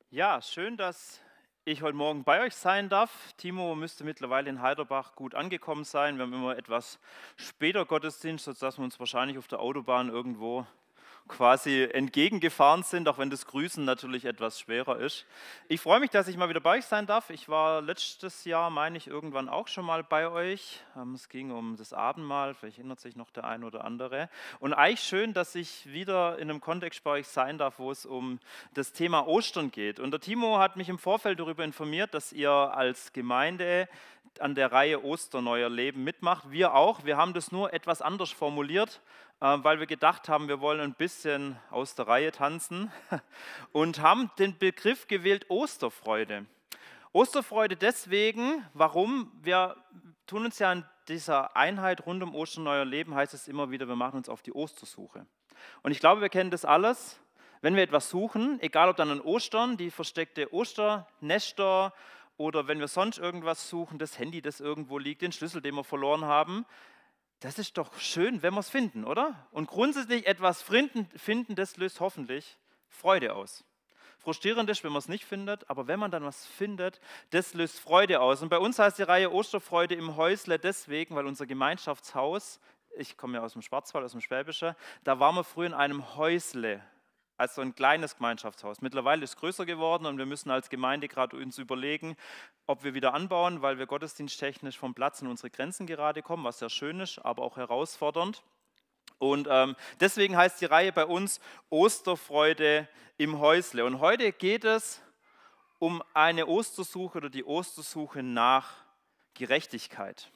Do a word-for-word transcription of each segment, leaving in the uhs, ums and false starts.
Ja, schön, dass ich heute Morgen bei euch sein darf. Timo müsste mittlerweile in Heiderbach gut angekommen sein. Wir haben immer etwas später Gottesdienst, sodass wir uns wahrscheinlich auf der Autobahn irgendwo quasi entgegengefahren sind, auch wenn das Grüßen natürlich etwas schwerer ist. Ich freue mich, dass ich mal wieder bei euch sein darf. Ich war letztes Jahr, meine ich, irgendwann auch schon mal bei euch. Ähm, Es ging um das Abendmahl, vielleicht erinnert sich noch der ein oder andere. Und eigentlich schön, dass ich wieder in einem Kontext bei euch sein darf, wo es um das Thema Ostern geht. Und der Timo hat mich im Vorfeld darüber informiert, dass ihr als Gemeinde an der Reihe Osterneuer Leben mitmacht. Wir auch. Wir haben das nur etwas anders formuliert, äh, weil wir gedacht haben, wir wollen ein bisschen aus der Reihe tanzen und haben den Begriff gewählt Osterfreude. Osterfreude deswegen, warum? Wir tun uns ja in dieser Einheit rund um Osterneuer Leben, heißt es immer wieder, wir machen uns auf die Ostersuche. Und ich glaube, wir kennen das alles. Wenn wir etwas suchen, egal ob dann an Ostern, die versteckte Osternester oder wenn wir sonst irgendwas suchen, das Handy, das irgendwo liegt, den Schlüssel, den wir verloren haben, das ist doch schön, wenn wir es finden, oder? Und grundsätzlich etwas finden, finden, das löst hoffentlich Freude aus. Frustrierend ist, wenn man es nicht findet, aber wenn man dann was findet, das löst Freude aus. Und bei uns heißt die Reihe Osterfreude im Häusle deswegen, weil unser Gemeinschaftshaus, ich komme ja aus dem Schwarzwald, aus dem Schwäbischen, da waren wir früher in einem Häusle, also ein kleines Gemeinschaftshaus. Mittlerweile ist es größer geworden und wir müssen als Gemeinde gerade uns überlegen, ob wir wieder anbauen, weil wir gottesdiensttechnisch vom Platz in unsere Grenzen gerade kommen, was sehr schön ist, aber auch herausfordernd. Und ähm, deswegen heißt die Reihe bei uns Osterfreude im Häusle. Und heute geht es um eine Ostersuche oder die Ostersuche nach Gerechtigkeit.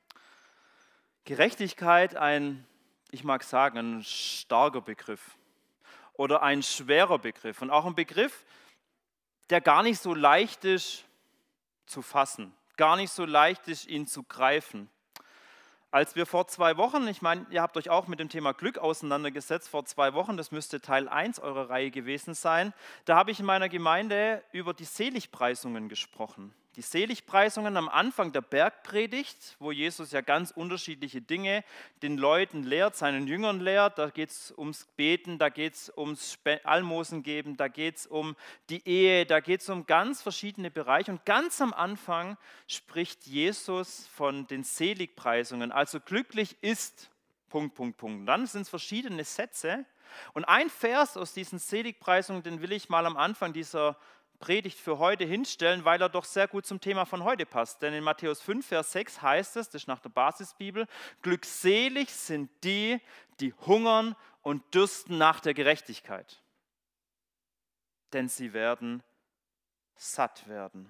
Gerechtigkeit, ein, ich mag sagen, ein starker Begriff oder ein schwerer Begriff und auch ein Begriff, der gar nicht so leicht ist zu fassen, gar nicht so leicht ist, ihn zu greifen. Als wir vor zwei Wochen, ich meine, ihr habt euch auch mit dem Thema Glück auseinandergesetzt, vor zwei Wochen, das müsste Teil eins eurer Reihe gewesen sein, da habe ich in meiner Gemeinde über die Seligpreisungen gesprochen. Die Seligpreisungen am Anfang der Bergpredigt, wo Jesus ja ganz unterschiedliche Dinge den Leuten lehrt, seinen Jüngern lehrt. Da geht es ums Beten, da geht es ums Almosen geben, da geht es um die Ehe, da geht es um ganz verschiedene Bereiche. Und ganz am Anfang spricht Jesus von den Seligpreisungen. Also glücklich ist, Punkt, Punkt, Punkt. Und dann sind es verschiedene Sätze. Und ein Vers aus diesen Seligpreisungen, den will ich mal am Anfang dieser Predigt für heute hinstellen, weil er doch sehr gut zum Thema von heute passt. Denn in Matthäus fünf, Vers sechs heißt es, das ist nach der Basisbibel, glückselig sind die, die hungern und dürsten nach der Gerechtigkeit, denn sie werden satt werden.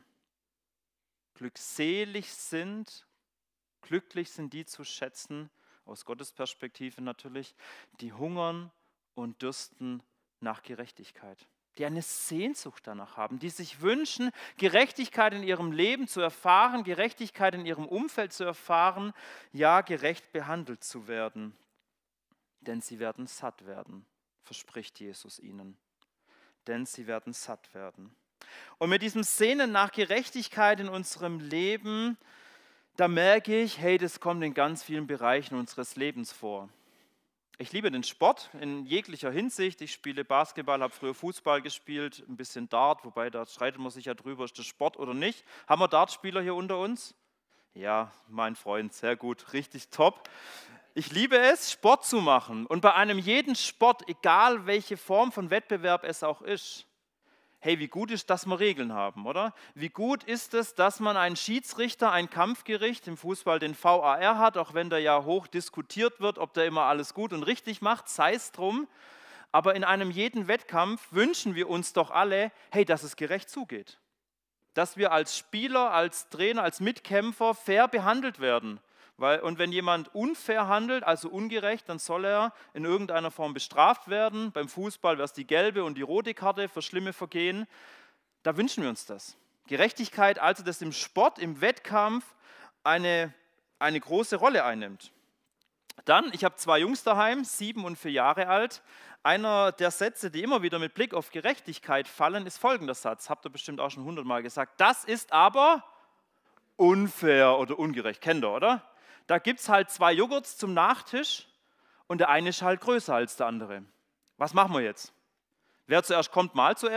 Glückselig sind, glücklich sind die zu schätzen, aus Gottes Perspektive natürlich, die hungern und dürsten nach Gerechtigkeit, die eine Sehnsucht danach haben, die sich wünschen, Gerechtigkeit in ihrem Leben zu erfahren, Gerechtigkeit in ihrem Umfeld zu erfahren, ja, gerecht behandelt zu werden. Denn sie werden satt werden, verspricht Jesus ihnen. Denn sie werden satt werden. Und mit diesem Sehnen nach Gerechtigkeit in unserem Leben, da merke ich, hey, das kommt in ganz vielen Bereichen unseres Lebens vor. Ich liebe den Sport in jeglicher Hinsicht. Ich spiele Basketball, habe früher Fußball gespielt, ein bisschen Dart, wobei da streitet man sich ja drüber, ist das Sport oder nicht. Haben wir Dartspieler hier unter uns? Ja, mein Freund, sehr gut, richtig top. Ich liebe es, Sport zu machen. Und bei einem jeden Sport, egal welche Form von Wettbewerb es auch ist, hey, wie gut ist, dass wir Regeln haben, oder? Wie gut ist es, dass man einen Schiedsrichter, ein Kampfgericht, im Fußball den V A R hat, auch wenn da ja hoch diskutiert wird, ob der immer alles gut und richtig macht, sei es drum. Aber in einem jeden Wettkampf wünschen wir uns doch alle, hey, dass es gerecht zugeht. Dass wir als Spieler, als Trainer, als Mitkämpfer fair behandelt werden. Weil, und wenn jemand unfair handelt, also ungerecht, dann soll er in irgendeiner Form bestraft werden. Beim Fußball wäre es die gelbe und die rote Karte für schlimme Vergehen. Da wünschen wir uns das. Gerechtigkeit, also dass im Sport, im Wettkampf eine, eine große Rolle einnimmt. Dann, ich habe zwei Jungs daheim, sieben und vier Jahre alt. Einer der Sätze, die immer wieder mit Blick auf Gerechtigkeit fallen, ist folgender Satz. Habt ihr bestimmt auch schon hundertmal gesagt. Das ist aber unfair oder ungerecht. Kennt ihr, oder? Da gibt es halt zwei Joghurts zum Nachtisch und der eine ist halt größer als der andere. Was machen wir jetzt? Wer zuerst kommt, mal zuerst?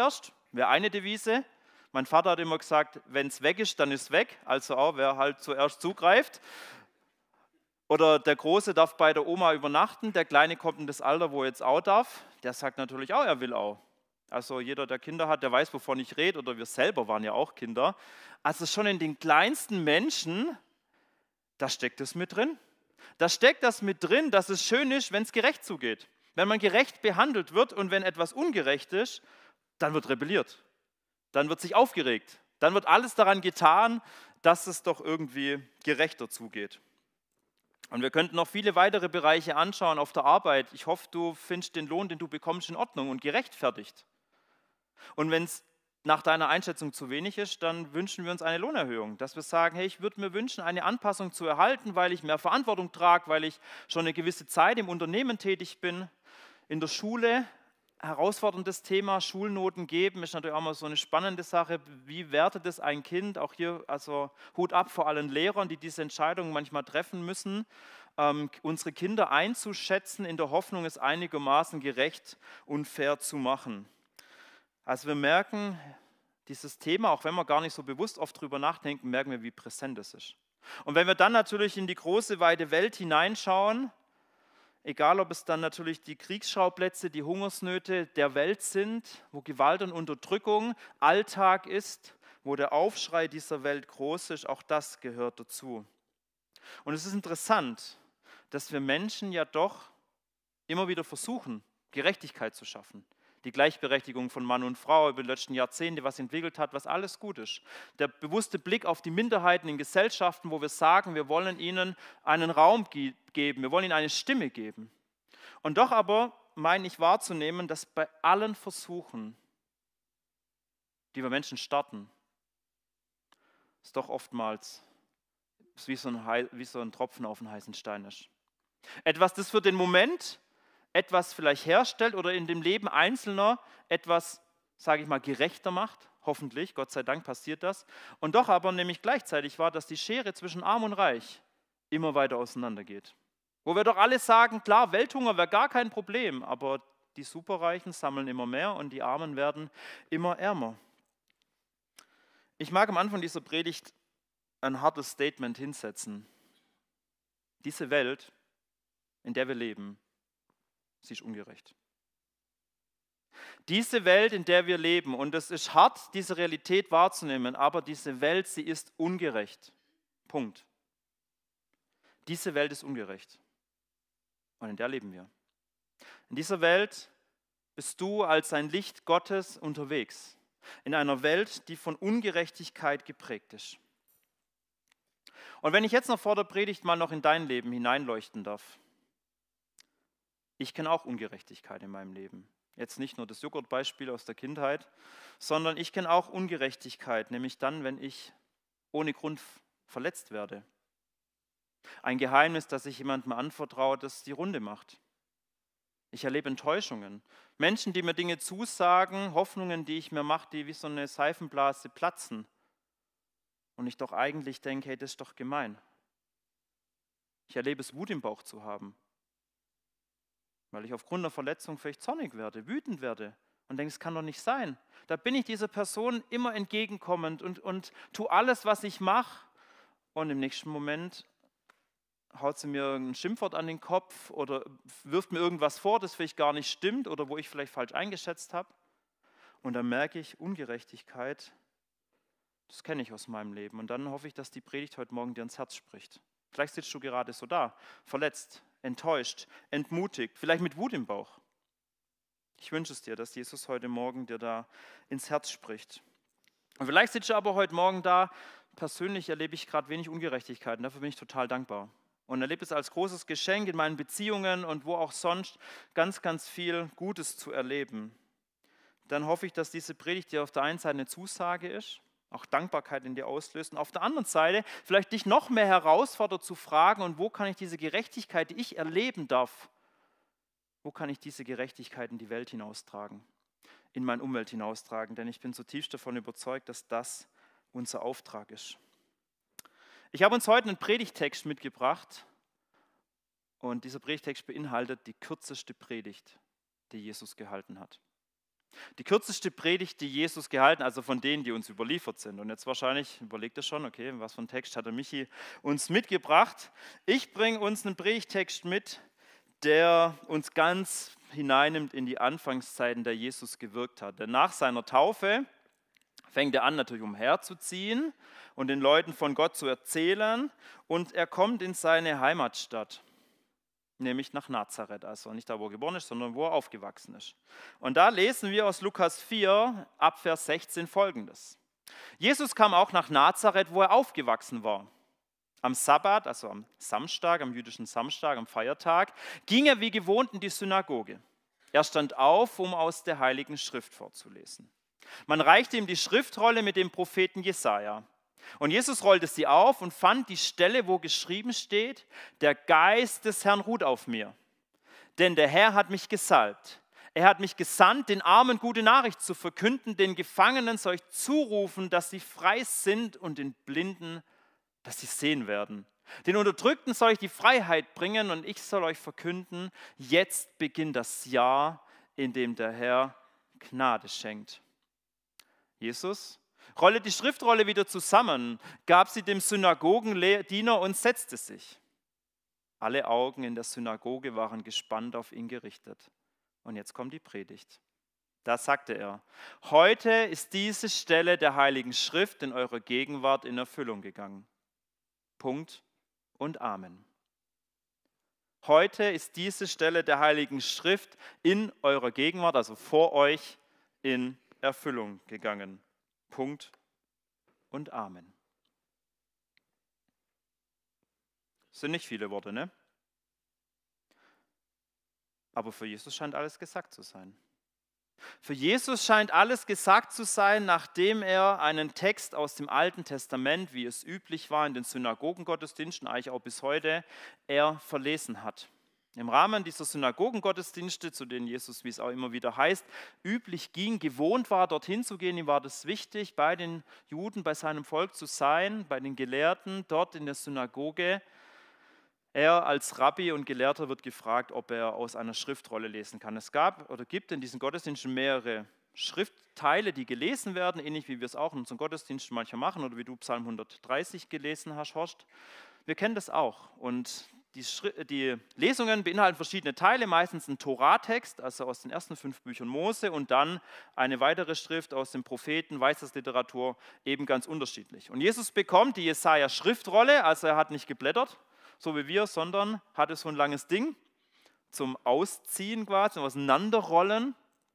Wäre eine Devise. Mein Vater hat immer gesagt, wenn es weg ist, dann ist es weg. Also auch, wer halt zuerst zugreift. Oder der Große darf bei der Oma übernachten, der Kleine kommt in das Alter, wo er jetzt auch darf. Der sagt natürlich auch, er will auch. Also jeder, der Kinder hat, der weiß, wovon ich rede. Oder wir selber waren ja auch Kinder. Also schon in den kleinsten Menschen, da steckt es mit drin. Da steckt das mit drin, dass es schön ist, wenn es gerecht zugeht. Wenn man gerecht behandelt wird und wenn etwas ungerecht ist, dann wird rebelliert. Dann wird sich aufgeregt. Dann wird alles daran getan, dass es doch irgendwie gerechter zugeht. Und wir könnten noch viele weitere Bereiche anschauen auf der Arbeit. Ich hoffe, du findest den Lohn, den du bekommst, in Ordnung und gerechtfertigt. Und wenn es nach deiner Einschätzung zu wenig ist, dann wünschen wir uns eine Lohnerhöhung. Dass wir sagen, hey, ich würde mir wünschen, eine Anpassung zu erhalten, weil ich mehr Verantwortung trage, weil ich schon eine gewisse Zeit im Unternehmen tätig bin. In der Schule, herausforderndes Thema, Schulnoten geben, ist natürlich auch mal so eine spannende Sache. Wie wertet es ein Kind? Auch hier, also Hut ab vor allen Lehrern, die diese Entscheidungen manchmal treffen müssen, ähm, unsere Kinder einzuschätzen, in der Hoffnung, es einigermaßen gerecht und fair zu machen. Also wir merken, dieses Thema, auch wenn wir gar nicht so bewusst oft drüber nachdenken, merken wir, wie präsent es ist. Und wenn wir dann natürlich in die große, weite Welt hineinschauen, egal ob es dann natürlich die Kriegsschauplätze, die Hungersnöte der Welt sind, wo Gewalt und Unterdrückung Alltag ist, wo der Aufschrei dieser Welt groß ist, auch das gehört dazu. Und es ist interessant, dass wir Menschen ja doch immer wieder versuchen, Gerechtigkeit zu schaffen. Die Gleichberechtigung von Mann und Frau über die letzten Jahrzehnte, was entwickelt hat, was alles gut ist. Der bewusste Blick auf die Minderheiten in Gesellschaften, wo wir sagen, wir wollen ihnen einen Raum geben, wir wollen ihnen eine Stimme geben. Und doch aber meine ich wahrzunehmen, dass bei allen Versuchen, die wir Menschen starten, es doch oftmals wie so ein, wie so ein Tropfen auf einen heißen Stein ist. Etwas, das für den Moment etwas vielleicht herstellt oder in dem Leben Einzelner etwas, sage ich mal, gerechter macht, hoffentlich, Gott sei Dank passiert das, und doch aber nämlich gleichzeitig war, dass die Schere zwischen Arm und Reich immer weiter auseinandergeht. Wo wir doch alle sagen, klar, Welthunger wäre gar kein Problem, aber die Superreichen sammeln immer mehr und die Armen werden immer ärmer. Ich mag am Anfang dieser Predigt ein hartes Statement hinsetzen. Diese Welt, in der wir leben, sie ist ungerecht. Diese Welt, in der wir leben, und es ist hart, diese Realität wahrzunehmen, aber diese Welt, sie ist ungerecht. Punkt. Diese Welt ist ungerecht. Und in der leben wir. In dieser Welt bist du als ein Licht Gottes unterwegs. In einer Welt, die von Ungerechtigkeit geprägt ist. Und wenn ich jetzt noch vor der Predigt mal noch in dein Leben hineinleuchten darf, ich kenne auch Ungerechtigkeit in meinem Leben. Jetzt nicht nur das Joghurtbeispiel aus der Kindheit, sondern ich kenne auch Ungerechtigkeit, nämlich dann, wenn ich ohne Grund verletzt werde. Ein Geheimnis, das sich jemandem anvertraut, das die Runde macht. Ich erlebe Enttäuschungen. Menschen, die mir Dinge zusagen, Hoffnungen, die ich mir mache, die wie so eine Seifenblase platzen. Und ich doch eigentlich denke, hey, das ist doch gemein. Ich erlebe es, Wut im Bauch zu haben. Weil ich aufgrund der Verletzung vielleicht zornig werde, wütend werde und denke, es kann doch nicht sein. Da bin ich dieser Person immer entgegenkommend und, und tue alles, was ich mache. Und im nächsten Moment haut sie mir ein Schimpfwort an den Kopf oder wirft mir irgendwas vor, das vielleicht gar nicht stimmt oder wo ich vielleicht falsch eingeschätzt habe. Und dann merke ich, Ungerechtigkeit, das kenne ich aus meinem Leben. Und dann hoffe ich, dass die Predigt heute Morgen dir ins Herz spricht. Vielleicht sitzt du gerade so da, verletzt, enttäuscht, entmutigt, vielleicht mit Wut im Bauch. Ich wünsche es dir, dass Jesus heute Morgen dir da ins Herz spricht. Und vielleicht sitzt du aber heute Morgen da, persönlich erlebe ich gerade wenig Ungerechtigkeiten, dafür bin ich total dankbar. Und erlebe es als großes Geschenk in meinen Beziehungen und wo auch sonst ganz, ganz viel Gutes zu erleben. Dann hoffe ich, dass diese Predigt dir auf der einen Seite eine Zusage ist, auch Dankbarkeit in dir auslöst. Und auf der anderen Seite vielleicht dich noch mehr herausfordert zu fragen, und wo kann ich diese Gerechtigkeit, die ich erleben darf, wo kann ich diese Gerechtigkeit in die Welt hinaustragen, in meine Umwelt hinaustragen? Denn ich bin zutiefst davon überzeugt, dass das unser Auftrag ist. Ich habe uns heute einen Predigttext mitgebracht und dieser Predigttext beinhaltet die kürzeste Predigt, die Jesus gehalten hat. die kürzeste Predigt, die Jesus gehalten, also von denen, die uns überliefert sind. Und jetzt wahrscheinlich überlegt ihr schon, okay, was für einen Text hat der Michi uns mitgebracht? Ich bringe uns einen Predigttext mit, der uns ganz hineinnimmt in die Anfangszeiten, der Jesus gewirkt hat. Denn nach seiner Taufe fängt er an, natürlich umherzuziehen und den Leuten von Gott zu erzählen. Und er kommt in seine Heimatstadt, nämlich nach Nazareth, also nicht da, wo er geboren ist, sondern wo er aufgewachsen ist. Und da lesen wir aus Lukas vier, ab Vers sechzehn folgendes. Jesus kam auch nach Nazareth, wo er aufgewachsen war. Am Sabbat, also am Samstag, am jüdischen Samstag, am Feiertag, ging er wie gewohnt in die Synagoge. Er stand auf, um aus der Heiligen Schrift vorzulesen. Man reichte ihm die Schriftrolle mit dem Propheten Jesaja. Und Jesus rollte sie auf und fand die Stelle, wo geschrieben steht: Der Geist des Herrn ruht auf mir, denn der Herr hat mich gesalbt. Er hat mich gesandt, den Armen gute Nachricht zu verkünden, den Gefangenen soll ich zurufen, dass sie frei sind, und den Blinden, dass sie sehen werden. Den Unterdrückten soll ich die Freiheit bringen, und ich soll euch verkünden, jetzt beginnt das Jahr, in dem der Herr Gnade schenkt. Jesus rollte die Schriftrolle wieder zusammen, gab sie dem Synagogendiener und setzte sich. Alle Augen in der Synagoge waren gespannt auf ihn gerichtet. Und jetzt kommt die Predigt. Da sagte er: Heute ist diese Stelle der Heiligen Schrift in eurer Gegenwart in Erfüllung gegangen. Punkt und Amen. Heute ist diese Stelle der Heiligen Schrift in eurer Gegenwart, also vor euch, in Erfüllung gegangen. Punkt und Amen. Das sind nicht viele Worte, ne? Aber für Jesus scheint alles gesagt zu sein. Für Jesus scheint alles gesagt zu sein, nachdem er einen Text aus dem Alten Testament, wie es üblich war in den Synagogengottesdiensten, eigentlich auch bis heute, er verlesen hat. Im Rahmen dieser Synagogengottesdienste, zu denen Jesus, wie es auch immer wieder heißt, üblich ging, gewohnt war, dorthin zu gehen, ihm war das wichtig, bei den Juden, bei seinem Volk zu sein, bei den Gelehrten, dort in der Synagoge. Er als Rabbi und Gelehrter wird gefragt, ob er aus einer Schriftrolle lesen kann. Es gab oder gibt in diesen Gottesdiensten mehrere Schriftteile, die gelesen werden, ähnlich wie wir es auch in unseren Gottesdiensten manchmal machen oder wie du Psalm hundertdreißig gelesen hast, Horst. Wir kennen das auch. Und die, die Lesungen beinhalten verschiedene Teile, meistens ein Torah-Text, also aus den ersten fünf Büchern Mose, und dann eine weitere Schrift aus den Propheten, Weisheitsliteratur, eben ganz unterschiedlich. Und Jesus bekommt die Jesaja-Schriftrolle, also er hat nicht geblättert, so wie wir, sondern hatte so ein langes Ding zum Ausziehen quasi, zum Auseinanderrollen,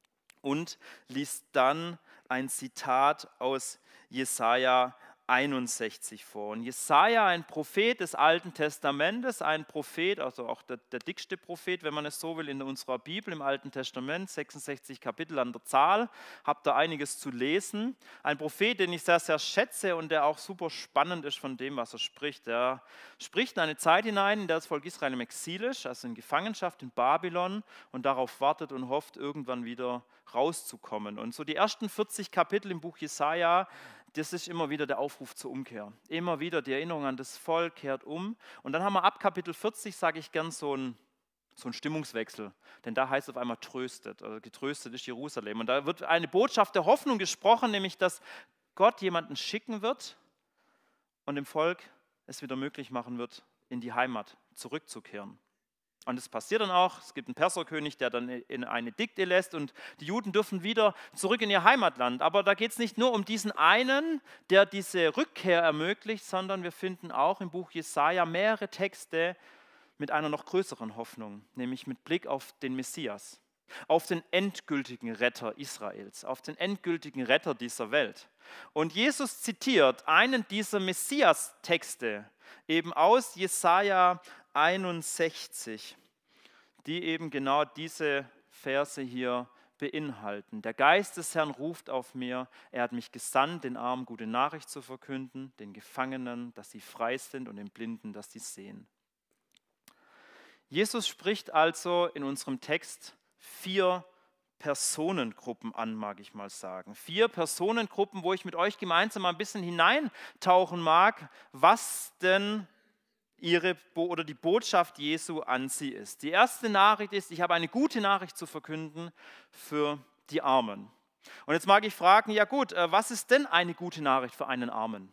und liest dann ein Zitat aus Jesaja einundsechzig vor. Und Jesaja, ein Prophet des Alten Testamentes, ein Prophet, also auch der, der dickste Prophet, wenn man es so will, in unserer Bibel im Alten Testament, sechsundsechzig Kapitel an der Zahl, habt ihr einiges zu lesen. Ein Prophet, den ich sehr, sehr schätze und der auch super spannend ist von dem, was er spricht. Er spricht in eine Zeit hinein, in der das Volk Israel im Exil ist, also in Gefangenschaft in Babylon, und darauf wartet und hofft, irgendwann wieder rauszukommen. Und so die ersten vierzig Kapitel im Buch Jesaja, das ist immer wieder der Aufruf zur Umkehr. Immer wieder die Erinnerung an das Volk kehrt um. Und dann haben wir ab Kapitel vierzig, sage ich gern, so ein, so ein Stimmungswechsel. Denn da heißt es auf einmal tröstet. Also getröstet ist Jerusalem. Und da wird eine Botschaft der Hoffnung gesprochen, nämlich dass Gott jemanden schicken wird und dem Volk es wieder möglich machen wird, in die Heimat zurückzukehren. Und es passiert dann auch, es gibt einen Perserkönig, der dann in eine Edikte lässt, und die Juden dürfen wieder zurück in ihr Heimatland. Aber da geht es nicht nur um diesen einen, der diese Rückkehr ermöglicht, sondern wir finden auch im Buch Jesaja mehrere Texte mit einer noch größeren Hoffnung, nämlich mit Blick auf den Messias, auf den endgültigen Retter Israels, auf den endgültigen Retter dieser Welt. Und Jesus zitiert einen dieser Messias-Texte eben aus Jesaja einundsechzig, die eben genau diese Verse hier beinhalten. Der Geist des Herrn ruft auf mir, er hat mich gesandt, den Armen gute Nachricht zu verkünden, den Gefangenen, dass sie frei sind, und den Blinden, dass sie sehen. Jesus spricht also in unserem Text vier Personengruppen an, mag ich mal sagen. Vier Personengruppen, wo ich mit euch gemeinsam mal ein bisschen hineintauchen mag, was denn ihre oder die Botschaft Jesu an sie ist. Die erste Nachricht ist, ich habe eine gute Nachricht zu verkünden für die Armen. Und jetzt mag ich fragen, ja gut, äh, was ist denn eine gute Nachricht für einen Armen?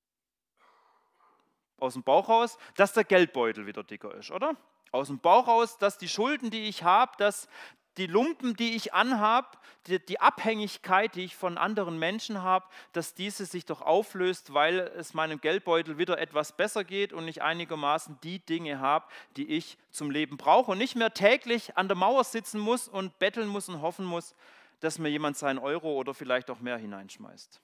Aus dem Bauch raus, dass der Geldbeutel wieder dicker ist, oder? Aus dem Bauch raus, dass die Schulden, die ich habe, dass die Lumpen, die ich anhab, die, die Abhängigkeit, die ich von anderen Menschen habe, dass diese sich doch auflöst, weil es meinem Geldbeutel wieder etwas besser geht und ich einigermaßen die Dinge habe, die ich zum Leben brauche und nicht mehr täglich an der Mauer sitzen muss und betteln muss und hoffen muss, dass mir jemand seinen Euro oder vielleicht auch mehr hineinschmeißt.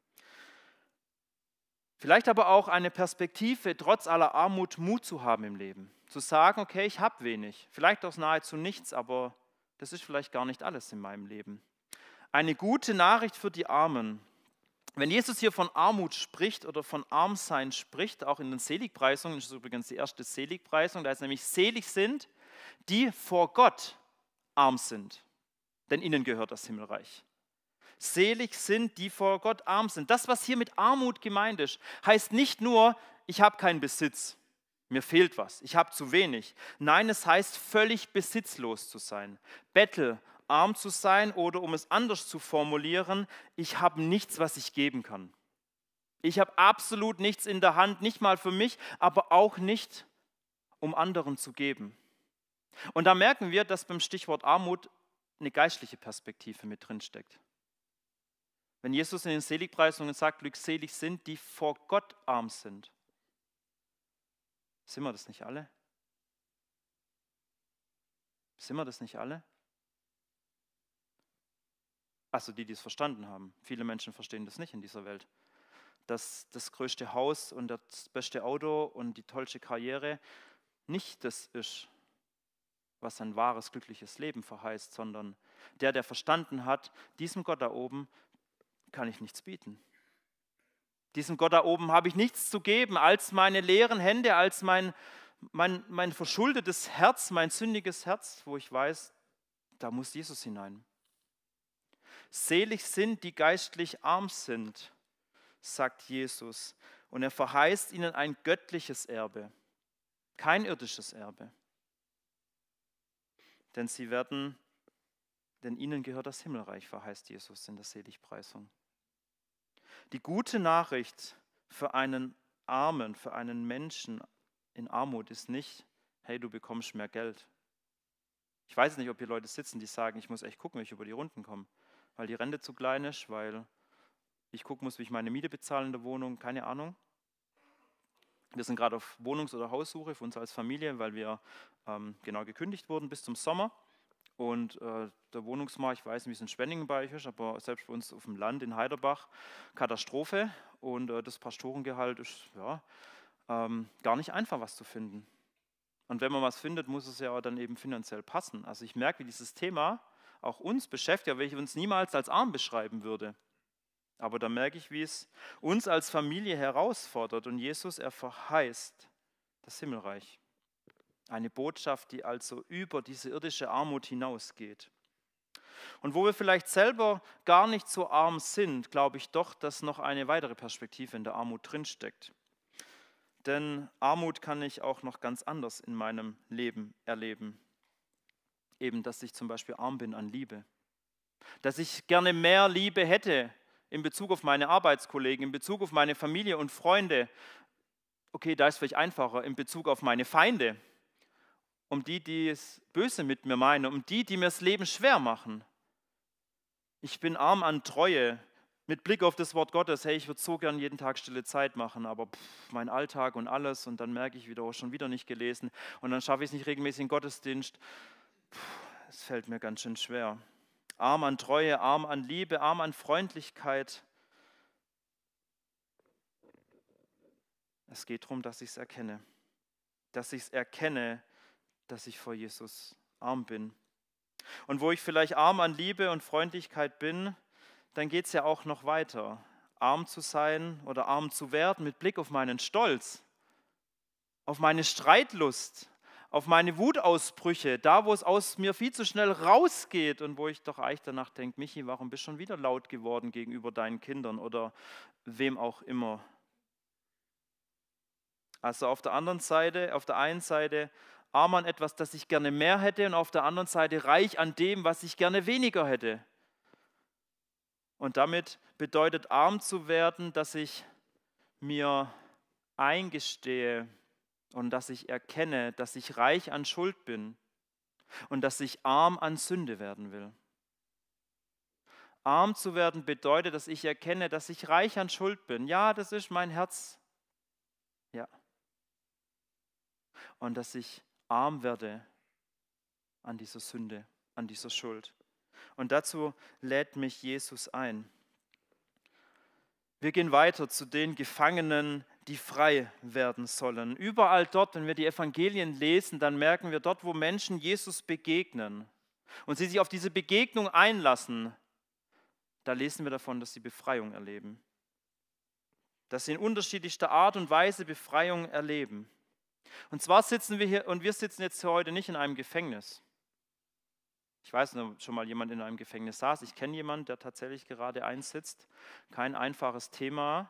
Vielleicht aber auch eine Perspektive, trotz aller Armut Mut zu haben im Leben. Zu sagen, okay, ich habe wenig, vielleicht auch nahezu nichts, aber das ist vielleicht gar nicht alles in meinem Leben. Eine gute Nachricht für die Armen. Wenn Jesus hier von Armut spricht oder von Armsein spricht, auch in den Seligpreisungen, das ist übrigens die erste Seligpreisung, da ist nämlich selig sind, die vor Gott arm sind, denn ihnen gehört das Himmelreich. Selig sind, die vor Gott arm sind. Das, was hier mit Armut gemeint ist, heißt nicht nur, ich habe keinen Besitz, mir fehlt was, ich habe zu wenig. Nein, es heißt, völlig besitzlos zu sein, Bettel, arm zu sein oder um es anders zu formulieren, ich habe nichts, was ich geben kann. Ich habe absolut nichts in der Hand, nicht mal für mich, aber auch nicht, um anderen zu geben. Und da merken wir, dass beim Stichwort Armut eine geistliche Perspektive mit drin steckt. Wenn Jesus in den Seligpreisungen sagt, glückselig sind, die vor Gott arm sind. Sind wir das nicht alle? Sind wir das nicht alle? Also die, die es verstanden haben. Viele Menschen verstehen das nicht in dieser Welt. Dass das größte Haus und das beste Auto und die tollste Karriere nicht das ist, was ein wahres, glückliches Leben verheißt, sondern der, der verstanden hat, diesem Gott da oben kann ich nichts bieten. Diesem Gott da oben habe ich nichts zu geben als meine leeren Hände, als mein, mein, mein verschuldetes Herz, mein sündiges Herz, wo ich weiß, da muss Jesus hinein. Selig sind, die geistlich arm sind, sagt Jesus. Und er verheißt ihnen ein göttliches Erbe, kein irdisches Erbe. Denn sie werden, denn ihnen gehört das Himmelreich, verheißt Jesus in der Seligpreisung. Die gute Nachricht für einen Armen, für einen Menschen in Armut ist nicht, hey, du bekommst mehr Geld. Ich weiß nicht, ob hier Leute sitzen, die sagen, ich muss echt gucken, wie ich über die Runden komme, weil die Rente zu klein ist, weil ich gucken muss, wie ich meine Miete bezahle in der Wohnung, keine Ahnung. Wir sind gerade auf Wohnungs- oder Haussuche für uns als Familie, weil wir ähm, genau gekündigt wurden bis zum Sommer. Und äh, der Wohnungsmarkt, ich weiß nicht, wie es in Schwenningen bei euch ist, aber selbst bei uns auf dem Land in Heiderbach, Katastrophe. Und äh, das Pastorengehalt ist ja, ähm, gar nicht einfach, was zu finden. Und wenn man was findet, muss es ja dann eben finanziell passen. Also ich merke, wie dieses Thema auch uns beschäftigt, weil ich uns niemals als arm beschreiben würde. Aber da merke ich, wie es uns als Familie herausfordert. Und Jesus, er verheißt das Himmelreich. Eine Botschaft, die also über diese irdische Armut hinausgeht. Und wo wir vielleicht selber gar nicht so arm sind, glaube ich doch, dass noch eine weitere Perspektive in der Armut drinsteckt. Denn Armut kann ich auch noch ganz anders in meinem Leben erleben. Eben, dass ich zum Beispiel arm bin an Liebe. Dass ich gerne mehr Liebe hätte in Bezug auf meine Arbeitskollegen, in Bezug auf meine Familie und Freunde. Okay, da ist es vielleicht einfacher, in Bezug auf meine Feinde. Um die, die es böse mit mir meinen, um die, die mir das Leben schwer machen. Ich bin arm an Treue, mit Blick auf das Wort Gottes, hey, ich würde so gern jeden Tag stille Zeit machen, aber pff, mein Alltag und alles und dann merke ich wieder, oh, schon wieder nicht gelesen und dann schaffe ich es nicht regelmäßig in den Gottesdienst. Es fällt mir ganz schön schwer. Arm an Treue, arm an Liebe, arm an Freundlichkeit. Es geht darum, dass ich es erkenne, dass ich es erkenne, dass ich vor Jesus arm bin. Und wo ich vielleicht arm an Liebe und Freundlichkeit bin, dann geht es ja auch noch weiter. Arm zu sein oder arm zu werden mit Blick auf meinen Stolz, auf meine Streitlust, auf meine Wutausbrüche, da wo es aus mir viel zu schnell rausgeht und wo ich doch eigentlich danach denke, Michi, warum bist du schon wieder laut geworden gegenüber deinen Kindern oder wem auch immer. Also auf der anderen Seite, auf der einen Seite arm an etwas, das ich gerne mehr hätte und auf der anderen Seite reich an dem, was ich gerne weniger hätte. Und damit bedeutet arm zu werden, dass ich mir eingestehe und dass ich erkenne, dass ich reich an Schuld bin und dass ich arm an Sünde werden will. Arm zu werden bedeutet, dass ich erkenne, dass ich reich an Schuld bin. Ja, das ist mein Herz. Ja. Und dass ich arm werde an dieser Sünde, an dieser Schuld. Und dazu lädt mich Jesus ein. Wir gehen weiter zu den Gefangenen, die frei werden sollen. Überall dort, wenn wir die Evangelien lesen, dann merken wir dort, wo Menschen Jesus begegnen und sie sich auf diese Begegnung einlassen, da lesen wir davon, dass sie Befreiung erleben. Dass sie in unterschiedlichster Art und Weise Befreiung erleben. Und zwar sitzen wir hier, und wir sitzen jetzt heute nicht in einem Gefängnis. Ich weiß nicht, ob schon mal jemand in einem Gefängnis saß. Ich kenne jemanden, der tatsächlich gerade einsitzt. Kein einfaches Thema.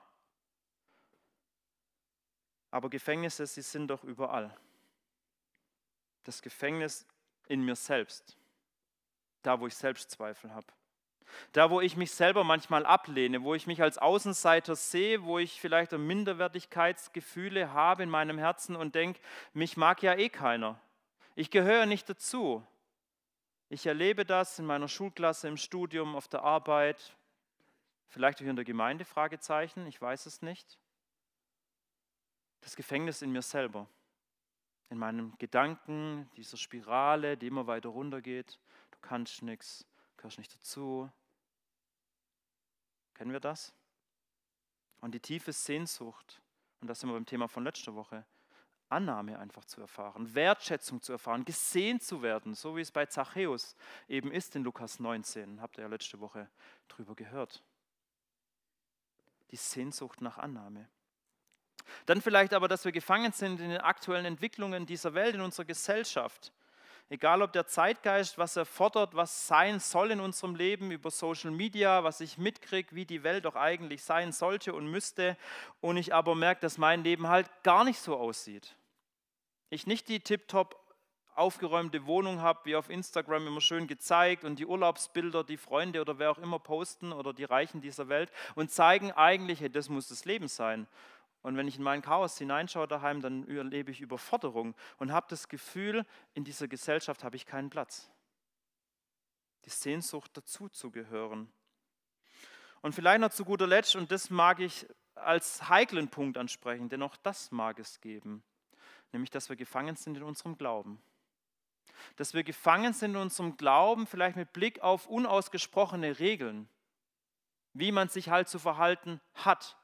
Aber Gefängnisse, sie sind doch überall. Das Gefängnis in mir selbst. Da, wo ich Selbstzweifel habe. Da, wo ich mich selber manchmal ablehne, wo ich mich als Außenseiter sehe, wo ich vielleicht Minderwertigkeitsgefühle habe in meinem Herzen und denke, mich mag ja eh keiner. Ich gehöre nicht dazu. Ich erlebe das in meiner Schulklasse, im Studium, auf der Arbeit, vielleicht auch in der Gemeinde, Fragezeichen, ich weiß es nicht. Das Gefängnis in mir selber, in meinem Gedanken, dieser Spirale, die immer weiter runtergeht. Du kannst nichts, gehörst nicht dazu. Kennen wir das? Und die tiefe Sehnsucht, und das sind wir beim Thema von letzter Woche, Annahme einfach zu erfahren, Wertschätzung zu erfahren, gesehen zu werden, so wie es bei Zachäus eben ist in Lukas neunzehn. Habt ihr ja letzte Woche drüber gehört. Die Sehnsucht nach Annahme. Dann vielleicht aber, dass wir gefangen sind in den aktuellen Entwicklungen dieser Welt, in unserer Gesellschaft. Egal ob der Zeitgeist, was er fordert, was sein soll in unserem Leben über Social Media, was ich mitkriege, wie die Welt doch eigentlich sein sollte und müsste, und ich aber merke, dass mein Leben halt gar nicht so aussieht. Ich nicht die tiptop aufgeräumte Wohnung habe, wie auf Instagram immer schön gezeigt, und die Urlaubsbilder, die Freunde oder wer auch immer posten oder die Reichen dieser Welt und zeigen eigentlich, hey, das muss das Leben sein. Und wenn ich in mein Chaos hineinschaue daheim, dann erlebe ich Überforderung und habe das Gefühl, in dieser Gesellschaft habe ich keinen Platz. Die Sehnsucht, dazuzugehören. Und vielleicht noch zu guter Letzt, und das mag ich als heiklen Punkt ansprechen, denn auch das mag es geben, nämlich, dass wir gefangen sind in unserem Glauben. Dass wir gefangen sind in unserem Glauben, vielleicht mit Blick auf unausgesprochene Regeln, wie man sich halt zu verhalten hat.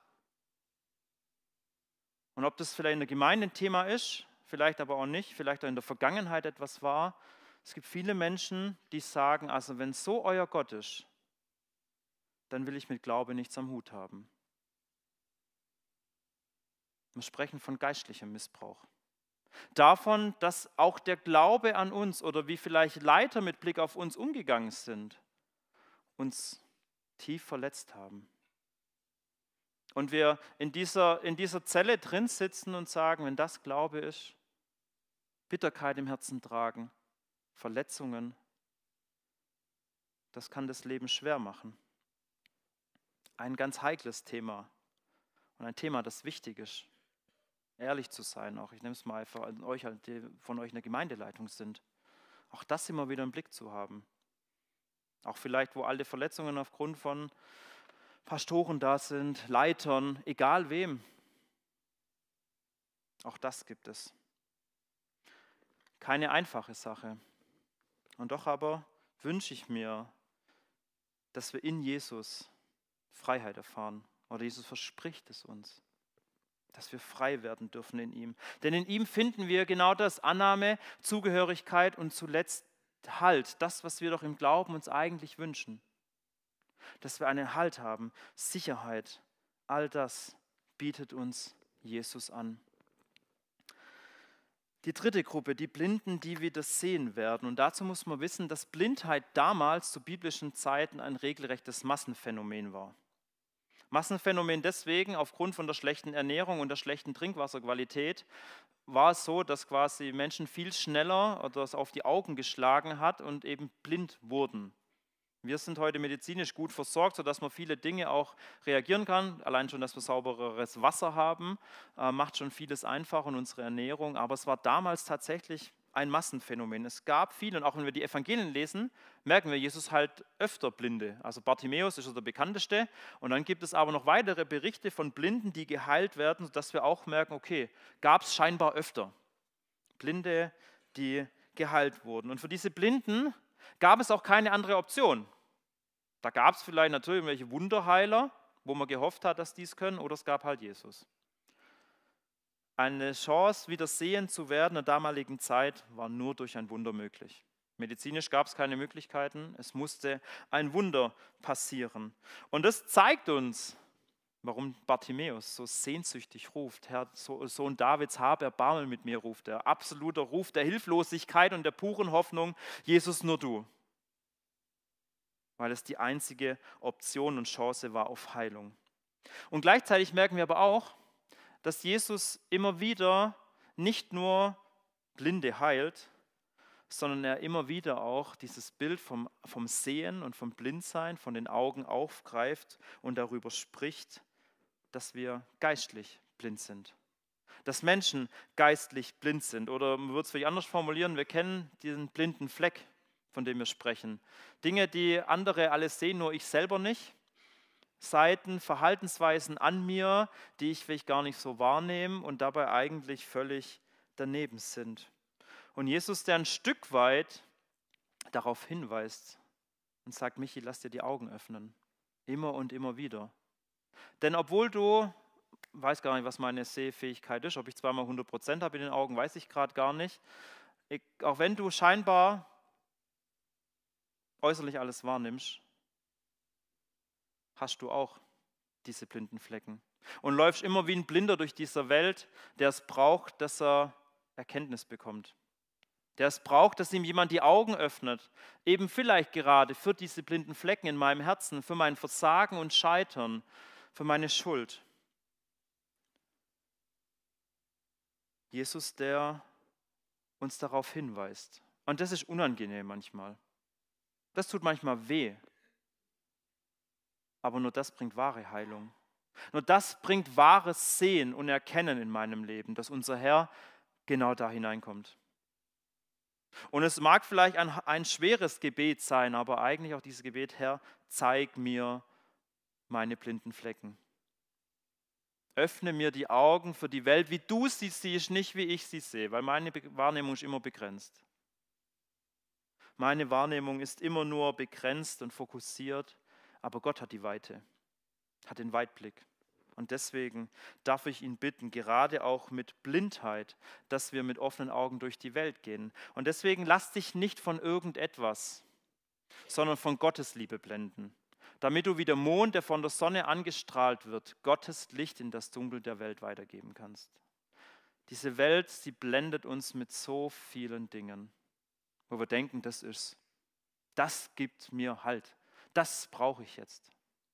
Und ob das vielleicht in der Gemeinde ein Thema ist, vielleicht aber auch nicht, vielleicht auch in der Vergangenheit etwas war. Es gibt viele Menschen, die sagen, also wenn so euer Gott ist, dann will ich mit Glaube nichts am Hut haben. Wir sprechen von geistlichem Missbrauch. Davon, dass auch der Glaube an uns oder wie vielleicht Leiter mit Blick auf uns umgegangen sind, uns tief verletzt haben. Und wir in dieser, in dieser Zelle drin sitzen und sagen, wenn das Glaube ist, Bitterkeit im Herzen tragen, Verletzungen, das kann das Leben schwer machen. Ein ganz heikles Thema und ein Thema, das wichtig ist, ehrlich zu sein. Auch ich nehme es mal einfach an euch, die von euch in der Gemeindeleitung sind. Auch das immer wieder im Blick zu haben. Auch vielleicht, wo alte Verletzungen aufgrund von Pastoren da sind, Leitern, egal wem. Auch das gibt es. Keine einfache Sache. Und doch aber wünsche ich mir, dass wir in Jesus Freiheit erfahren. Oder Jesus verspricht es uns, dass wir frei werden dürfen in ihm. Denn in ihm finden wir genau das, Annahme, Zugehörigkeit und zuletzt Halt, das, was wir doch im Glauben uns eigentlich wünschen. Dass wir einen Halt haben, Sicherheit, all das bietet uns Jesus an. Die dritte Gruppe, die Blinden, die wieder sehen werden. Und dazu muss man wissen, dass Blindheit damals zu biblischen Zeiten ein regelrechtes Massenphänomen war. Massenphänomen deswegen, aufgrund von der schlechten Ernährung und der schlechten Trinkwasserqualität, war es so, dass quasi Menschen viel schneller oder es auf die Augen geschlagen hat und eben blind wurden. Wir sind heute medizinisch gut versorgt, sodass man viele Dinge auch reagieren kann. Allein schon, dass wir saubereres Wasser haben, äh, macht schon vieles einfacher in unserer Ernährung. Aber es war damals tatsächlich ein Massenphänomen. Es gab viele, und auch wenn wir die Evangelien lesen, merken wir, Jesus halt öfter Blinde. Also Bartimäus ist der bekannteste. Und dann gibt es aber noch weitere Berichte von Blinden, die geheilt werden, sodass wir auch merken, okay, gab es scheinbar öfter Blinde, die geheilt wurden. Und für diese Blinden gab es auch keine andere Option. Da gab es vielleicht natürlich irgendwelche Wunderheiler, wo man gehofft hat, dass die es können, oder es gab halt Jesus. Eine Chance, wieder sehend zu werden in der damaligen Zeit, war nur durch ein Wunder möglich. Medizinisch gab es keine Möglichkeiten, es musste ein Wunder passieren. Und das zeigt uns, warum Bartimäus so sehnsüchtig ruft. Herr, Sohn Davids, hab Erbarmen mit mir, ruft er. Absoluter Ruf der Hilflosigkeit und der puren Hoffnung, Jesus, nur du. Weil es die einzige Option und Chance war auf Heilung. Und gleichzeitig merken wir aber auch, dass Jesus immer wieder nicht nur Blinde heilt, sondern er immer wieder auch dieses Bild vom, vom Sehen und vom Blindsein, von den Augen aufgreift und darüber spricht, dass wir geistlich blind sind. Dass Menschen geistlich blind sind. Oder man würde es vielleicht anders formulieren, wir kennen diesen blinden Fleck, von dem wir sprechen. Dinge, die andere alles sehen, nur ich selber nicht. Seiten, Verhaltensweisen an mir, die ich vielleicht gar nicht so wahrnehme und dabei eigentlich völlig daneben sind. Und Jesus, der ein Stück weit darauf hinweist und sagt, Michi, lass dir die Augen öffnen. Immer und immer wieder. Denn obwohl du, weiß gar nicht, was meine Sehfähigkeit ist, ob ich zweimal hundert Prozent habe in den Augen, weiß ich gerade gar nicht. Ich, auch wenn du scheinbar äußerlich alles wahrnimmst, hast du auch diese blinden Flecken. Und läufst immer wie ein Blinder durch diese Welt, der es braucht, dass er Erkenntnis bekommt. Der es braucht, dass ihm jemand die Augen öffnet. Eben vielleicht gerade für diese blinden Flecken in meinem Herzen, für mein Versagen und Scheitern, für meine Schuld. Jesus, der uns darauf hinweist. Und das ist unangenehm manchmal. Das tut manchmal weh. Aber nur das bringt wahre Heilung. Nur das bringt wahres Sehen und Erkennen in meinem Leben, dass unser Herr genau da hineinkommt. Und es mag vielleicht ein, ein schweres Gebet sein, aber eigentlich auch dieses Gebet, Herr, zeig mir meine blinden Flecken. Öffne mir die Augen für die Welt, wie du sie siehst, nicht wie ich sie sehe, weil meine Wahrnehmung ist immer begrenzt. Meine Wahrnehmung ist immer nur begrenzt und fokussiert, aber Gott hat die Weite, hat den Weitblick. Und deswegen darf ich ihn bitten, gerade auch mit Blindheit, dass wir mit offenen Augen durch die Welt gehen. Und deswegen lass dich nicht von irgendetwas, sondern von Gottes Liebe blenden, damit du wie der Mond, der von der Sonne angestrahlt wird, Gottes Licht in das Dunkel der Welt weitergeben kannst. Diese Welt, sie blendet uns mit so vielen Dingen, wo wir denken, das ist, das gibt mir Halt, das brauche ich jetzt.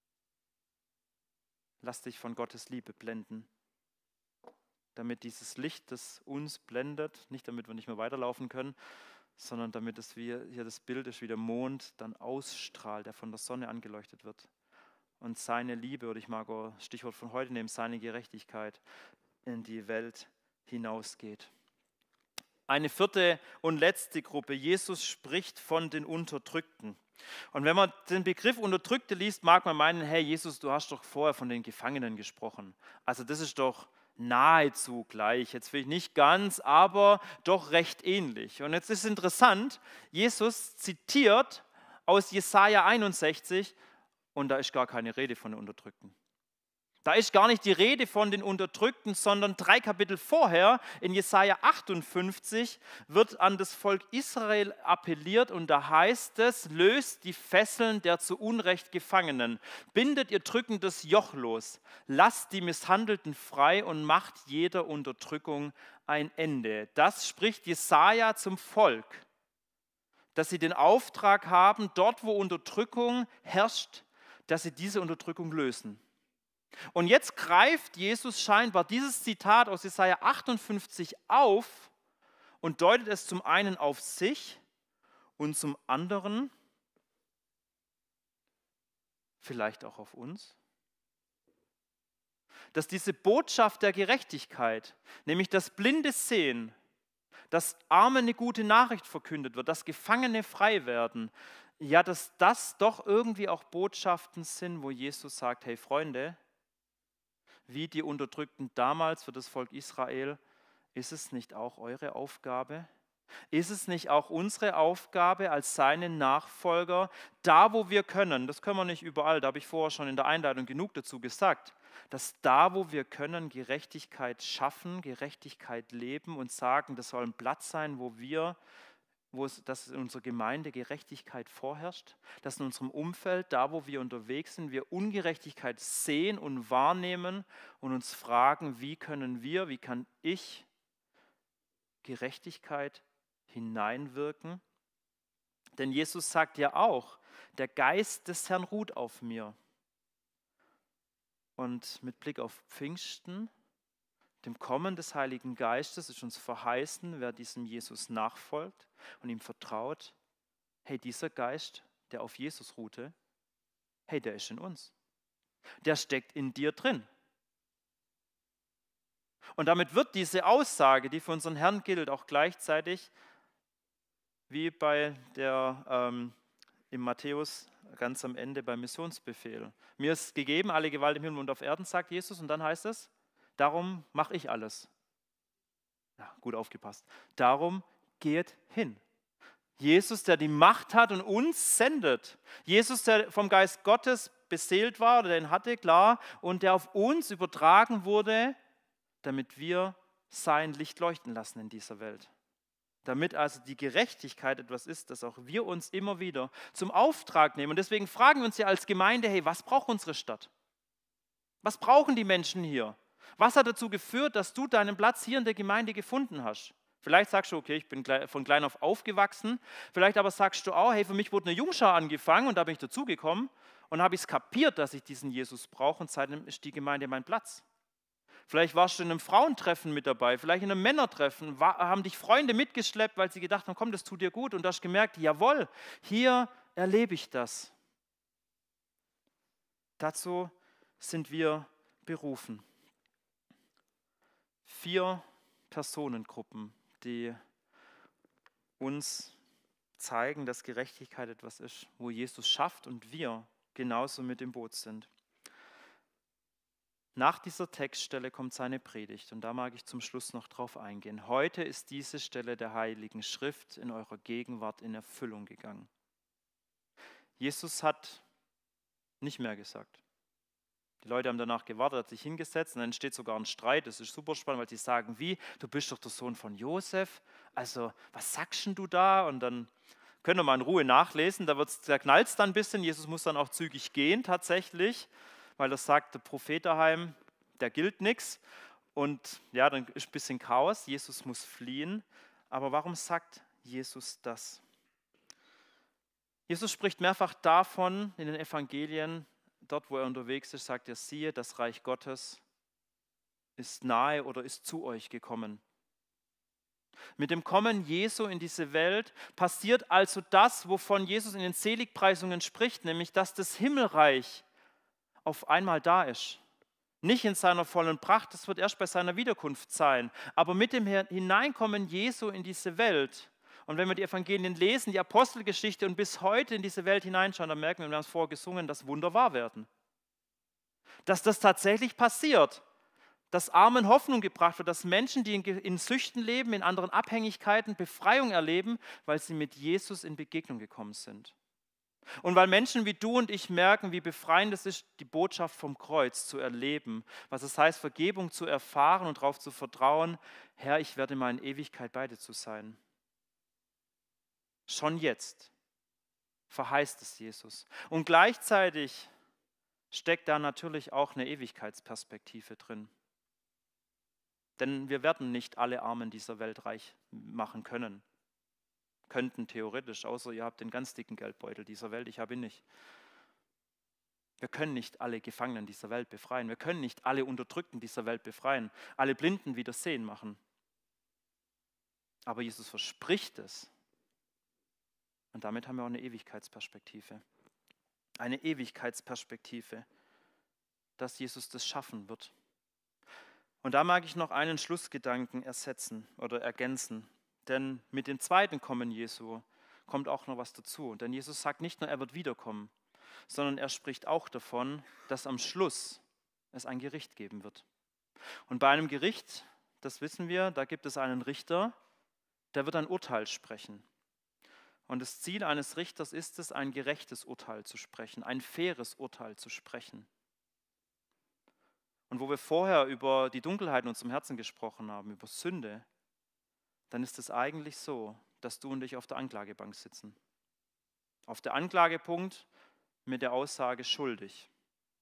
Lass dich von Gottes Liebe blenden, damit dieses Licht, das uns blendet, nicht damit wir nicht mehr weiterlaufen können, sondern damit es wie hier das Bild ist, wie der Mond dann ausstrahlt, der von der Sonne angeleuchtet wird. Und seine Liebe, oder ich mag auch Stichwort von heute nehmen, seine Gerechtigkeit in die Welt hinausgeht. Eine vierte und letzte Gruppe. Jesus spricht von den Unterdrückten. Und wenn man den Begriff Unterdrückte liest, mag man meinen, hey Jesus, du hast doch vorher von den Gefangenen gesprochen. Also das ist doch nahezu gleich. Jetzt vielleicht nicht ganz, aber doch recht ähnlich. Und jetzt ist interessant, Jesus zitiert aus Jesaja einundsechzig und da ist gar keine Rede von den Unterdrückten. Da ist gar nicht die Rede von den Unterdrückten, sondern drei Kapitel vorher, in Jesaja achtundfünfzig, wird an das Volk Israel appelliert und da heißt es, löst die Fesseln der zu Unrecht Gefangenen, bindet ihr drückendes Joch los, lasst die Misshandelten frei und macht jeder Unterdrückung ein Ende. Das spricht Jesaja zum Volk, dass sie den Auftrag haben, dort wo Unterdrückung herrscht, dass sie diese Unterdrückung lösen. Und jetzt greift Jesus scheinbar dieses Zitat aus Jesaja achtundfünfzig auf und deutet es zum einen auf sich und zum anderen vielleicht auch auf uns? Dass diese Botschaft der Gerechtigkeit, nämlich das blinde Sehen, dass Arme eine gute Nachricht verkündet wird, dass Gefangene frei werden, ja, dass das doch irgendwie auch Botschaften sind, wo Jesus sagt, hey Freunde, wie die Unterdrückten damals für das Volk Israel, ist es nicht auch eure Aufgabe? Ist es nicht auch unsere Aufgabe als seine Nachfolger, da wo wir können, das können wir nicht überall, da habe ich vorher schon in der Einleitung genug dazu gesagt, dass da wo wir können, Gerechtigkeit schaffen, Gerechtigkeit leben und sagen, das soll ein Platz sein, wo wir, wo es, dass in unserer Gemeinde Gerechtigkeit vorherrscht, dass in unserem Umfeld, da wo wir unterwegs sind, wir Ungerechtigkeit sehen und wahrnehmen und uns fragen, wie können wir, wie kann ich Gerechtigkeit hineinwirken. Denn Jesus sagt ja auch, der Geist des Herrn ruht auf mir. Und mit Blick auf Pfingsten, dem Kommen des Heiligen Geistes, ist uns verheißen, wer diesem Jesus nachfolgt und ihm vertraut, hey, dieser Geist, der auf Jesus ruhte, hey, der ist in uns. Der steckt in dir drin. Und damit wird diese Aussage, die für unseren Herrn gilt, auch gleichzeitig wie bei der ähm, im Matthäus ganz am Ende beim Missionsbefehl. Mir ist gegeben alle Gewalt im Himmel und auf Erden, sagt Jesus, und dann heißt es, darum mache ich alles. Ja, gut aufgepasst. Darum geht hin. Jesus, der die Macht hat und uns sendet. Jesus, der vom Geist Gottes beseelt war, oder den hatte, klar, und der auf uns übertragen wurde, damit wir sein Licht leuchten lassen in dieser Welt. Damit also die Gerechtigkeit etwas ist, das auch wir uns immer wieder zum Auftrag nehmen. Und deswegen fragen wir uns ja als Gemeinde, hey, was braucht unsere Stadt? Was brauchen die Menschen hier? Was hat dazu geführt, dass du deinen Platz hier in der Gemeinde gefunden hast? Vielleicht sagst du, okay, ich bin von klein auf aufgewachsen. Vielleicht aber sagst du auch, hey, für mich wurde eine Jungschar angefangen und da bin ich dazugekommen und habe ich es kapiert, dass ich diesen Jesus brauche und seitdem ist die Gemeinde mein Platz. Vielleicht warst du in einem Frauentreffen mit dabei, vielleicht in einem Männertreffen, war, haben dich Freunde mitgeschleppt, weil sie gedacht haben, komm, das tut dir gut. Und du hast gemerkt, jawohl, hier erlebe ich das. Dazu sind wir berufen. Vier Personengruppen, die uns zeigen, dass Gerechtigkeit etwas ist, wo Jesus schafft und wir genauso mit im Boot sind. Nach dieser Textstelle kommt seine Predigt und da mag ich zum Schluss noch drauf eingehen. Heute ist diese Stelle der Heiligen Schrift in eurer Gegenwart in Erfüllung gegangen. Jesus hat nicht mehr gesagt. Die Leute haben danach gewartet, hat sich hingesetzt und dann entsteht sogar ein Streit. Das ist super spannend, weil sie sagen, wie, du bist doch der Sohn von Josef, also was sagst denn du da? Und dann könnt ihr mal in Ruhe nachlesen, da, da knallt es dann ein bisschen. Jesus muss dann auch zügig gehen tatsächlich, weil er sagt, der Prophet daheim, der gilt nichts. Und ja, dann ist ein bisschen Chaos, Jesus muss fliehen. Aber warum sagt Jesus das? Jesus spricht mehrfach davon in den Evangelien, dort wo er unterwegs ist, sagt er, siehe, das Reich Gottes ist nahe oder ist zu euch gekommen. Mit dem Kommen Jesu in diese Welt passiert also das, wovon Jesus in den Seligpreisungen spricht, nämlich dass das Himmelreich auf einmal da ist. Nicht in seiner vollen Pracht, das wird erst bei seiner Wiederkunft sein. Aber mit dem Hineinkommen Jesu in diese Welt, und wenn wir die Evangelien lesen, die Apostelgeschichte und bis heute in diese Welt hineinschauen, dann merken wir, wir haben es vorher gesungen, dass Wunder wahr werden. Dass das tatsächlich passiert. Dass Armen Hoffnung gebracht wird, dass Menschen, die in, in Süchten leben, in anderen Abhängigkeiten, Befreiung erleben, weil sie mit Jesus in Begegnung gekommen sind. Und weil Menschen wie du und ich merken, wie befreiend es ist, die Botschaft vom Kreuz zu erleben, was es heißt, Vergebung zu erfahren und darauf zu vertrauen, Herr, ich werde mal in Ewigkeit bei dir zu sein. Schon jetzt verheißt es Jesus. Und gleichzeitig steckt da natürlich auch eine Ewigkeitsperspektive drin. Denn wir werden nicht alle Armen dieser Welt reich machen können. Könnten theoretisch, außer ihr habt den ganz dicken Geldbeutel dieser Welt, ich habe ihn nicht. Wir können nicht alle Gefangenen dieser Welt befreien. Wir können nicht alle Unterdrückten dieser Welt befreien, alle Blinden wieder sehen machen. Aber Jesus verspricht es. Und damit haben wir auch eine Ewigkeitsperspektive. eine Ewigkeitsperspektive, dass Jesus das schaffen wird. Und da mag ich noch einen Schlussgedanken ersetzen oder ergänzen, denn mit dem zweiten Kommen Jesu kommt auch noch was dazu. Denn Jesus sagt nicht nur, er wird wiederkommen, sondern er spricht auch davon, dass am Schluss es ein Gericht geben wird. Und bei einem Gericht, das wissen wir, da gibt es einen Richter, der wird ein Urteil sprechen. Und das Ziel eines Richters ist es, ein gerechtes Urteil zu sprechen, ein faires Urteil zu sprechen. Und wo wir vorher über die Dunkelheit in unserem Herzen gesprochen haben, über Sünde, dann ist es eigentlich so, dass du und ich auf der Anklagebank sitzen. Auf der Anklagepunkt mit der Aussage schuldig.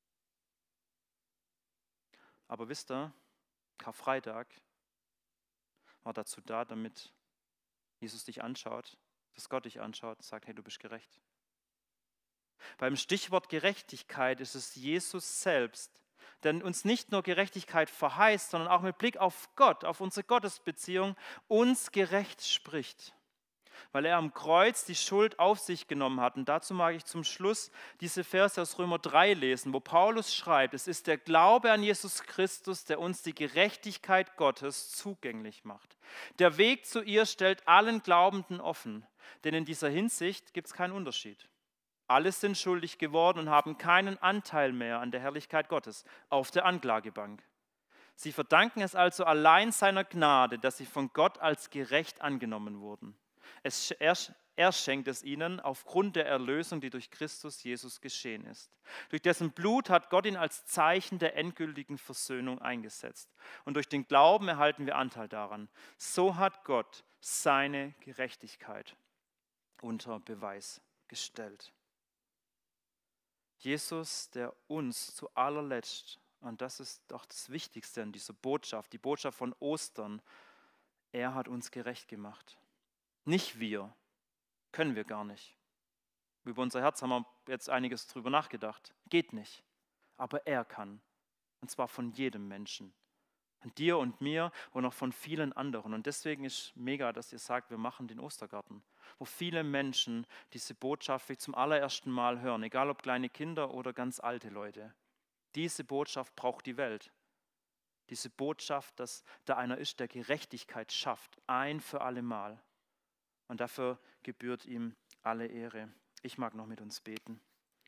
Aber wisst ihr, Karfreitag war dazu da, damit Jesus dich anschaut, dass Gott dich anschaut und sagt, hey, du bist gerecht. Beim Stichwort Gerechtigkeit ist es Jesus selbst, der uns nicht nur Gerechtigkeit verheißt, sondern auch mit Blick auf Gott, auf unsere Gottesbeziehung, uns gerecht spricht. Weil er am Kreuz die Schuld auf sich genommen hat. Und dazu mag ich zum Schluss diese Verse aus Römer drei lesen, wo Paulus schreibt, es ist der Glaube an Jesus Christus, der uns die Gerechtigkeit Gottes zugänglich macht. Der Weg zu ihr stellt allen Glaubenden offen, denn in dieser Hinsicht gibt es keinen Unterschied. Alle sind schuldig geworden und haben keinen Anteil mehr an der Herrlichkeit Gottes auf der Anklagebank. Sie verdanken es also allein seiner Gnade, dass sie von Gott als gerecht angenommen wurden. Es, er, er schenkt es ihnen aufgrund der Erlösung, die durch Christus Jesus geschehen ist. Durch dessen Blut hat Gott ihn als Zeichen der endgültigen Versöhnung eingesetzt. Und durch den Glauben erhalten wir Anteil daran. So hat Gott seine Gerechtigkeit unter Beweis gestellt. Jesus, der uns zu allerletzt, und das ist doch das Wichtigste in dieser Botschaft, die Botschaft von Ostern, er hat uns gerecht gemacht. Nicht wir, können wir gar nicht. Über unser Herz haben wir jetzt einiges drüber nachgedacht. Geht nicht, aber er kann. Und zwar von jedem Menschen. Von dir und mir und auch von vielen anderen. Und deswegen ist mega, dass ihr sagt, wir machen den Ostergarten, wo viele Menschen diese Botschaft vielleicht zum allerersten Mal hören, egal ob kleine Kinder oder ganz alte Leute. Diese Botschaft braucht die Welt. Diese Botschaft, dass da einer ist, der Gerechtigkeit schafft, ein für alle Mal. Und dafür gebührt ihm alle Ehre. Ich mag noch mit uns beten.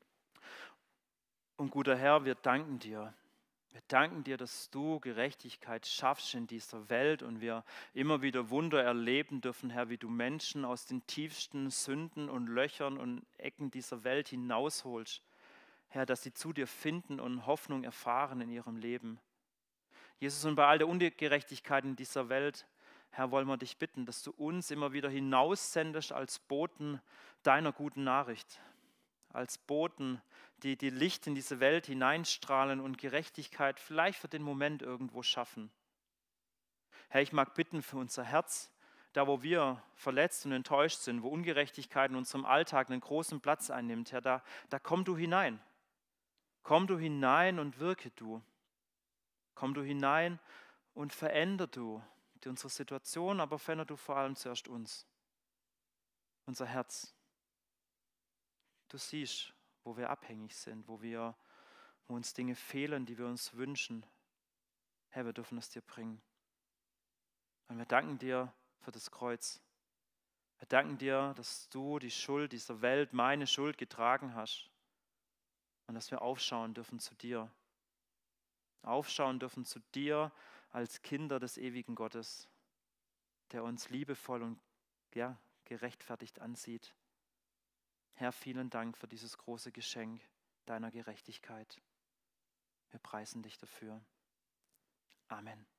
Und guter Herr, wir danken dir. Wir danken dir, dass du Gerechtigkeit schaffst in dieser Welt und wir immer wieder Wunder erleben dürfen, Herr, wie du Menschen aus den tiefsten Sünden und Löchern und Ecken dieser Welt hinausholst. Herr, dass sie zu dir finden und Hoffnung erfahren in ihrem Leben. Jesus, und bei all der Ungerechtigkeit in dieser Welt, Herr, wollen wir dich bitten, dass du uns immer wieder hinaussendest als Boten deiner guten Nachricht. Als Boten, die, die Licht in diese Welt hineinstrahlen und Gerechtigkeit vielleicht für den Moment irgendwo schaffen. Herr, ich mag bitten für unser Herz, da wo wir verletzt und enttäuscht sind, wo Ungerechtigkeit in unserem Alltag einen großen Platz einnimmt, Herr, da, da komm du hinein. Komm du hinein und wirke du. Komm du hinein und veränder du unsere Situation, aber veränder du vor allem zuerst uns, unser Herz. Du siehst, wo wir abhängig sind, wo, wir, wo uns Dinge fehlen, die wir uns wünschen. Herr, wir dürfen es dir bringen. Und wir danken dir für das Kreuz. Wir danken dir, dass du die Schuld dieser Welt, meine Schuld getragen hast. Und dass wir aufschauen dürfen zu dir. Aufschauen dürfen zu dir als Kinder des ewigen Gottes, der uns liebevoll und ja, gerechtfertigt ansieht. Herr, vielen Dank für dieses große Geschenk deiner Gerechtigkeit. Wir preisen dich dafür. Amen.